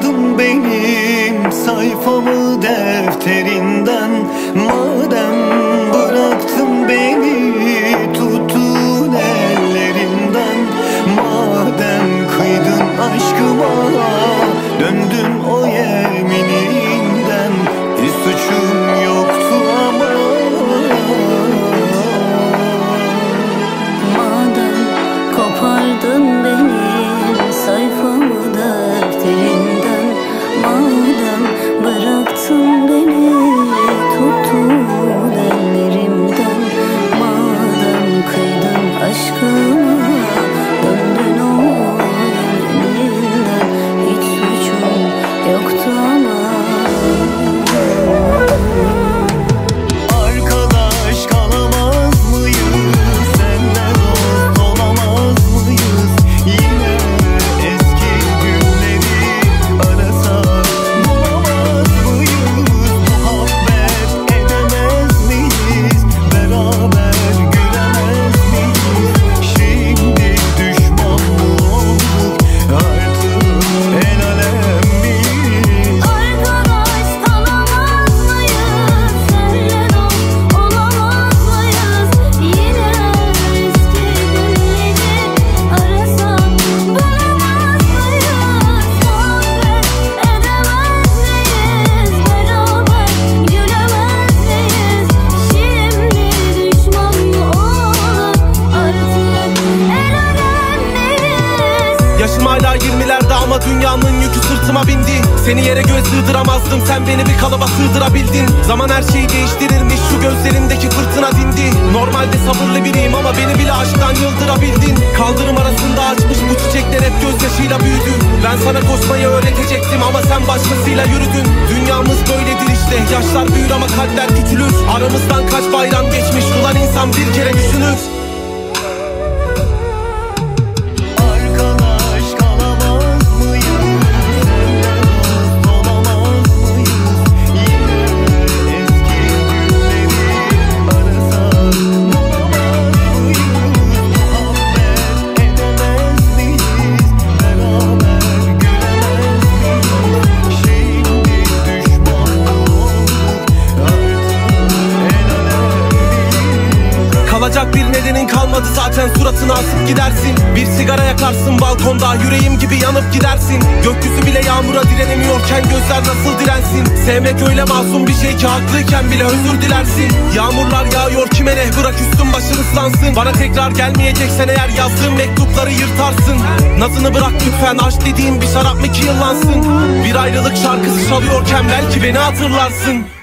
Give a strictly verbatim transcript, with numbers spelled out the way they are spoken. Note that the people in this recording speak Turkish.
Kopardın benim sayfamı defterinden. Madem bıraktın beni tuttun ellerinden. Madem kıydın aşkıma döndün o yemininden. Hiç suçum yoktu ama. Madem kopardın benim sayfamı defterinden. Madem bıraktın beni tuttun ellerimden. Madem kıydın aşkıma döndün o yemininden. Hiç suçum yoktu ama. Arkadaş kalamaz mıyız? Seninle dost olamaz mıyız? Yine eski günleri arasak bulamaz mıyız? Muhabbet edemez miyiz? Beraber gülemez miyiz? Şimdi düşman mı olduk? Artık el alem miyiz? Arkadaş kalamaz mıyız? Seninle dost olamaz mıyız? Yine eski günleri arasak bulamaz mıyız? Muhabbet edemez miyiz? Beraber gülemez miyiz? Şimdi düşman mı olduk? Artık el alem miyiz? Yaşım hala yirmilerde ama dünyanın yükü sırtıma bindi. Seni yere göz sığdıramazdım, sen beni bir kalıba sığdırabildin. Zaman her şeyi değiştirirmiş, şu gözlerindeki fırtına dindi. Normalde sabırlı biriyim ama beni bile aşktan yıldırabildin. Kaldırım arasında açmış bu çiçekler hep gözyaşıyla büyüdü. Ben sana koşmayı öğretecektim ama sen başkasıyla yürüdün. Dünyamız böyledir işte, yaşlar büyür ama kalpler küçülür. Aramızdan kaç bayram geçmiş, ulan insan bir kere düşünür. Arkadaş kalamaz mıyız? Seninle dost olamaz mıyız? Yine eski günleri arasak bulamaz mıyız? Muhabbet edemez miyiz? Beraber gülemez miyiz? Şimdi düşman mı olduk? Artık el alem miyiz? Kalacak bir nedenin kalmadı zaten, suratını asıp gidersin. Bir sigara yakarsın balkonda, yüreğim gibi yanıp gidersin. Gökyüzü bile yağmura direnemiyorken gözler nasıl dirensin? Sevmek öyle masum bir şey ki haklıyken bile özür dilersin. Yağmurlar yağıyor kime ne, bırak üstün başın ıslansın. Bana tekrar gelmeyeceksen eğer yazdığım mektupları yırtarsın. Nazını bırak lütfen, aşk dediğin bir şarap mı ki yıllansın? Bir ayrılık şarkısı çalıyorken belki beni hatırlarsın.